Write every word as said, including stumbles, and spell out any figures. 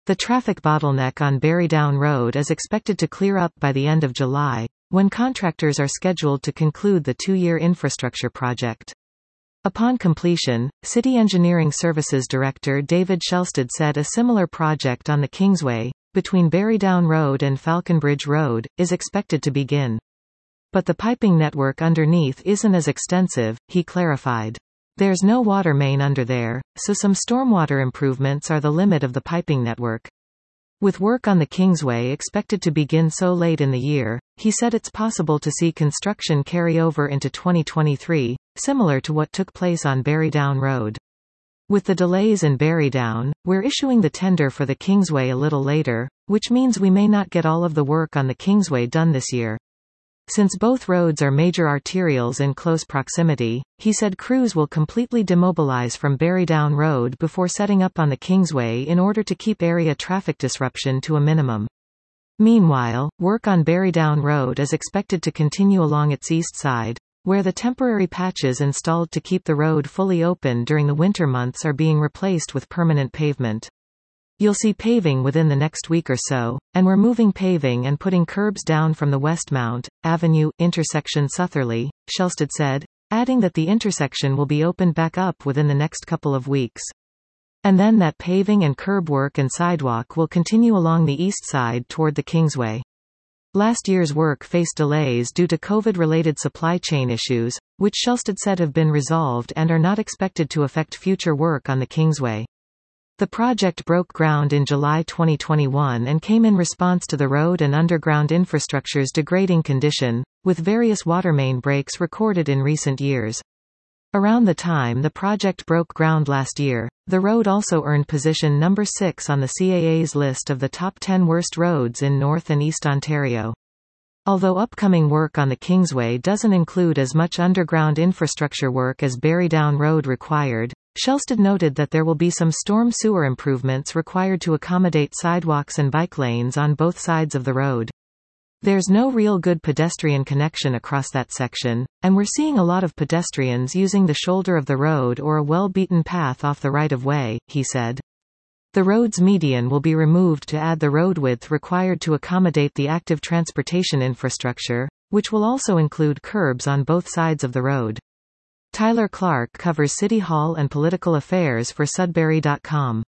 The traffic bottleneck on Barry Down Road is expected to clear up by the end of July, when contractors are scheduled to conclude the two-year infrastructure project. Upon completion, City Engineering Services Director David Shelsted said a similar project on the Kingsway, between Barry Down Road and Falconbridge Road, is expected to begin. But the piping network underneath isn't as extensive, he clarified. There's no water main under there, so some stormwater improvements are the limit of the piping network. With work on the Kingsway expected to begin so late in the year, he said it's possible to see construction carry over into twenty twenty-three, similar to what took place on Barry Down Road. With the delays in Barry Down, we're issuing the tender for the Kingsway a little later, which means we may not get all of the work on the Kingsway done this year. Since both roads are major arterials in close proximity, he said crews will completely demobilize from Barry Down Road before setting up on the Kingsway in order to keep area traffic disruption to a minimum. Meanwhile, work on Barry Down Road is expected to continue along its east side, where the temporary patches installed to keep the road fully open during the winter months are being replaced with permanent pavement. You'll see paving within the next week or so, and we're moving paving and putting curbs down from the Westmount Avenue intersection southerly, Shelsted said, adding that the intersection will be opened back up within the next couple of weeks. And then that paving and curb work and sidewalk will continue along the east side toward the Kingsway. Last year's work faced delays due to COVID-related supply chain issues, which Shelsted said have been resolved and are not expected to affect future work on the Kingsway. The project broke ground in July twenty twenty-one and came in response to the road and underground infrastructure's degrading condition, with various water main breaks recorded in recent years. Around the time the project broke ground last year, the road also earned position number six on the C A A's list of the top ten worst roads in North and East Ontario. Although upcoming work on the Kingsway doesn't include as much underground infrastructure work as Barry Down Road required, Shelsted noted that there will be some storm sewer improvements required to accommodate sidewalks and bike lanes on both sides of the road. There's no real good pedestrian connection across that section, and we're seeing a lot of pedestrians using the shoulder of the road or a well-beaten path off the right-of-way, he said. The road's median will be removed to add the road width required to accommodate the active transportation infrastructure, which will also include curbs on both sides of the road. Tyler Clark covers City Hall and political affairs for Sudbury dot com.